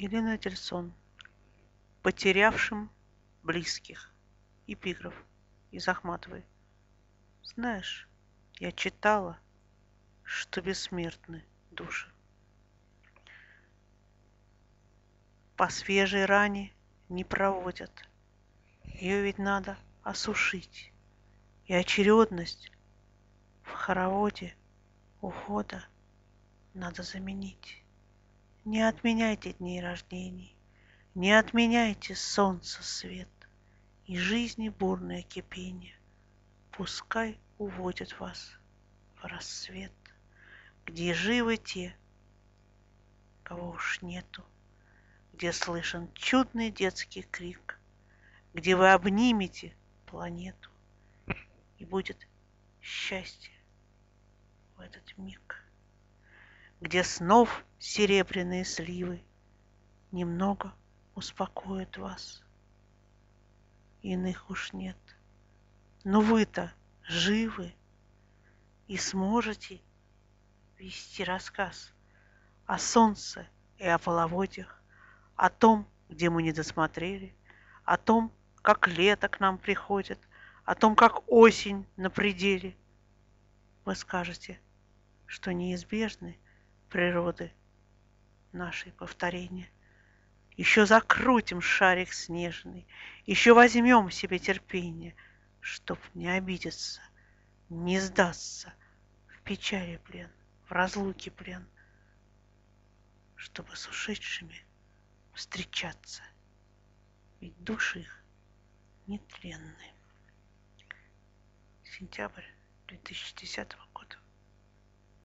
Елена Дельсон. Потерявшим близких. Эпиграф из Ахматовой. Знаешь, я читала, что бессмертны души. По свежей ране не проводят. Ее ведь надо осушить. И очередность в хороводе ухода надо заменить. Не отменяйте дней рождений, не отменяйте солнца свет и жизни бурное кипение. Пускай уводят вас в рассвет, где живы те, кого уж нету, где слышен чудный детский крик, где вы обнимете планету, и будет счастье в этот миг, где снов серебряные сливы немного успокоят вас. Иных уж нет, но вы-то живы и сможете вести рассказ о солнце и о половодьях, о том, где мы не досмотрели, о том, как лето к нам приходит, о том, как осень на пределе. Вы скажете, что неизбежны природы нашей повторения. Еще закрутим шарик снежный, еще возьмем себе терпение, чтоб не обидеться, не сдаться в печали плен, в разлуке плен, чтобы с ушедшими встречаться, ведь души их нетленны. Сентябрь 2010 года.